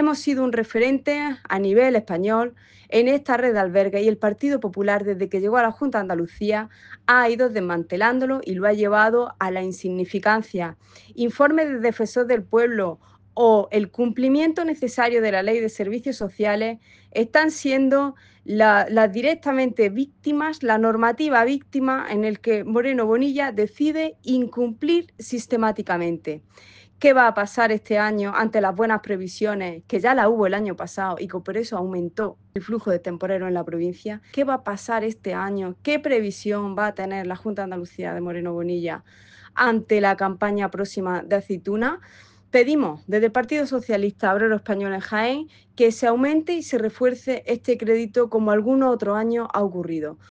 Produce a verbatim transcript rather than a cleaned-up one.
Hemos sido un referente a nivel español en esta red de albergues y el Partido Popular, desde que llegó a la Junta de Andalucía, ha ido desmantelándolo y lo ha llevado a la insignificancia. Informe del Defensor del Pueblo o el cumplimiento necesario de la Ley de Servicios Sociales están siendo la- las directamente víctimas, la normativa víctima en el que Moreno Bonilla decide incumplir sistemáticamente. ¿Qué va a pasar este año ante las buenas previsiones, que ya la hubo el año pasado y que por eso aumentó el flujo de temporeros en la provincia? ¿Qué va a pasar este año? ¿Qué previsión va a tener la Junta de Andalucía de Moreno Bonilla ante la campaña próxima de aceituna? Pedimos desde el Partido Socialista Obrero Español en Jaén que se aumente y se refuerce este crédito como algunos otros años ha ocurrido.